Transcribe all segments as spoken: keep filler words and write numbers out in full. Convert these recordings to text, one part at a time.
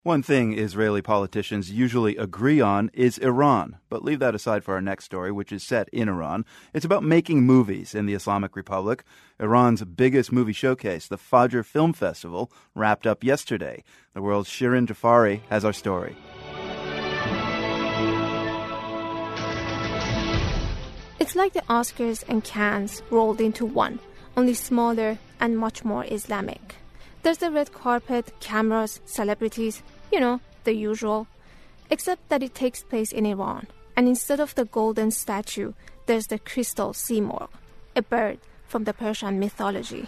One thing Israeli politicians usually agree on is Iran, but leave that aside for our next story, which is set in Iran. It's about making movies in the Islamic Republic. Iran's biggest movie showcase, the Fajr Film Festival, wrapped up yesterday. The world's Shirin Jafari has our story. It's like the Oscars and Cannes rolled into one, only smaller and much more Islamic. There's the red carpet, cameras, celebrities, you know, the usual. Except that it takes place in Iran. And instead of the golden statue, there's the crystal simurgh, a bird from the Persian mythology.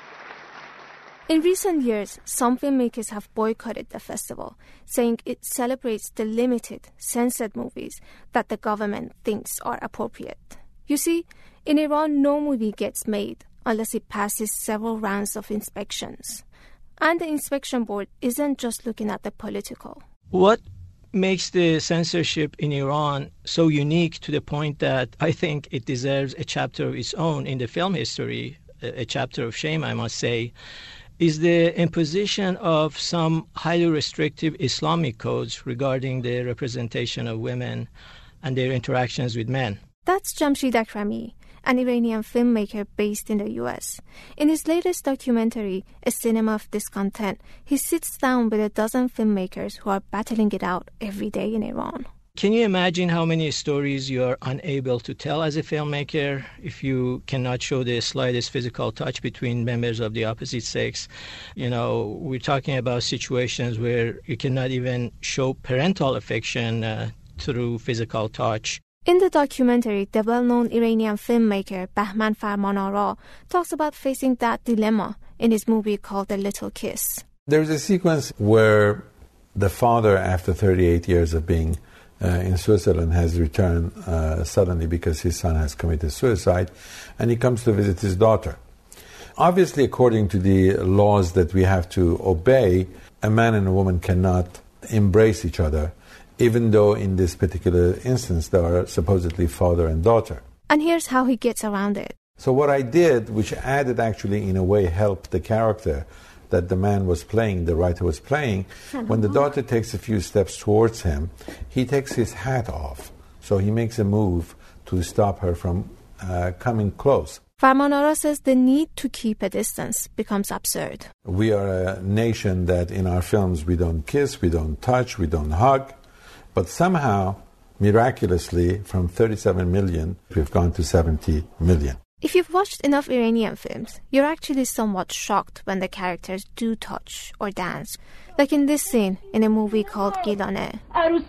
In recent years, some filmmakers have boycotted the festival, saying it celebrates the limited, censored movies that the government thinks are appropriate. You see, in Iran, no movie gets made unless it passes several rounds of inspections. And the inspection board isn't just looking at the political. What makes the censorship in Iran so unique to the point that I think it deserves a chapter of its own in the film history, a chapter of shame, I must say, is the imposition of some highly restrictive Islamic codes regarding the representation of women and their interactions with men. That's Jamshid Akrami, an Iranian filmmaker based in the U S. In his latest documentary, A Cinema of Discontent, he sits down with a dozen filmmakers who are battling it out every day in Iran. Can you imagine how many stories you are unable to tell as a filmmaker if you cannot show the slightest physical touch between members of the opposite sex? You know, we're talking about situations where you cannot even show parental affection uh, through physical touch. In the documentary, the well-known Iranian filmmaker Bahman Farmanara talks about facing that dilemma in his movie called The Little Kiss. There's a sequence where the father, after thirty-eight years of being uh, in Switzerland, has returned uh, suddenly because his son has committed suicide, and he comes to visit his daughter. Obviously, according to the laws that we have to obey, a man and a woman cannot embrace each other, even though in this particular instance they are supposedly father and daughter. And here's how he gets around it. So what I did, which added actually in a way helped the character that the man was playing, the writer was playing, when the daughter takes a few steps towards him, he takes his hat off. So he makes a move to stop her from uh, coming close. Farmanara says the need to keep a distance becomes absurd. We are a nation that in our films we don't kiss, we don't touch, we don't hug. But somehow, miraculously, from thirty-seven million, we've gone to seventy million. If you've watched enough Iranian films, you're actually somewhat shocked when the characters do touch or dance. Like in this scene in a movie called Gilane,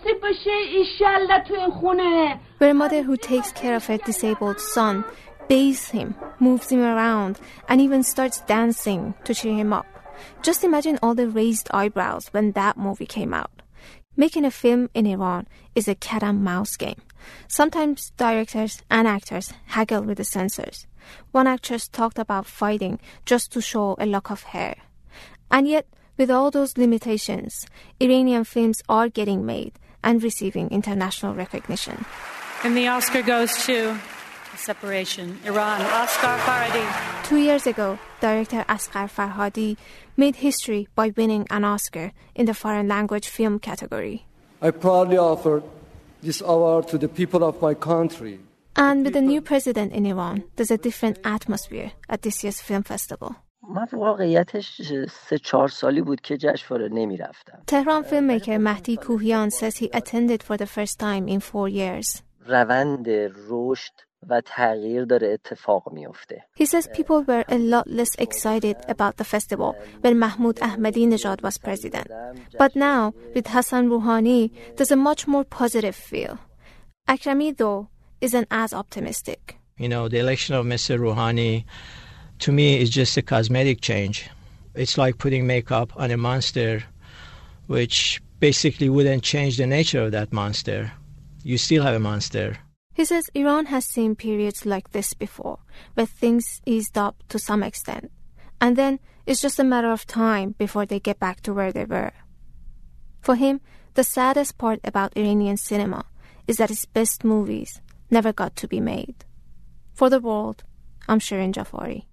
where a mother who takes care of her disabled son bathes him, moves him around, and even starts dancing to cheer him up. Just imagine all the raised eyebrows when that movie came out. Making a film in Iran is a cat and mouse game. Sometimes directors and actors haggle with the censors. One actress talked about fighting just to show a lock of hair. And yet, with all those limitations, Iranian films are getting made and receiving international recognition. And the Oscar goes to Separation, Iran, Asghar Farhadi. Two years ago, director Asghar Farhadi made history by winning an Oscar in the foreign language film category. I proudly offer this award to the people of my country. And with the new president in Iran, there's a different atmosphere at this year's film festival. Tehran filmmaker Mahdi Kuhian says he attended for the first time in four years. He says people were a lot less excited about the festival when Mahmoud Ahmadinejad was president. But now, with Hassan Rouhani, there's a much more positive feel. Akrami, though, isn't as optimistic. You know, the election of Mister Rouhani, to me, is just a cosmetic change. It's like putting makeup on a monster, which basically wouldn't change the nature of that monster. You still have a monster. He says Iran has seen periods like this before, where things eased up to some extent. And then it's just a matter of time before they get back to where they were. For him, the saddest part about Iranian cinema is that its best movies never got to be made. For The World, I'm Shirin Jafari.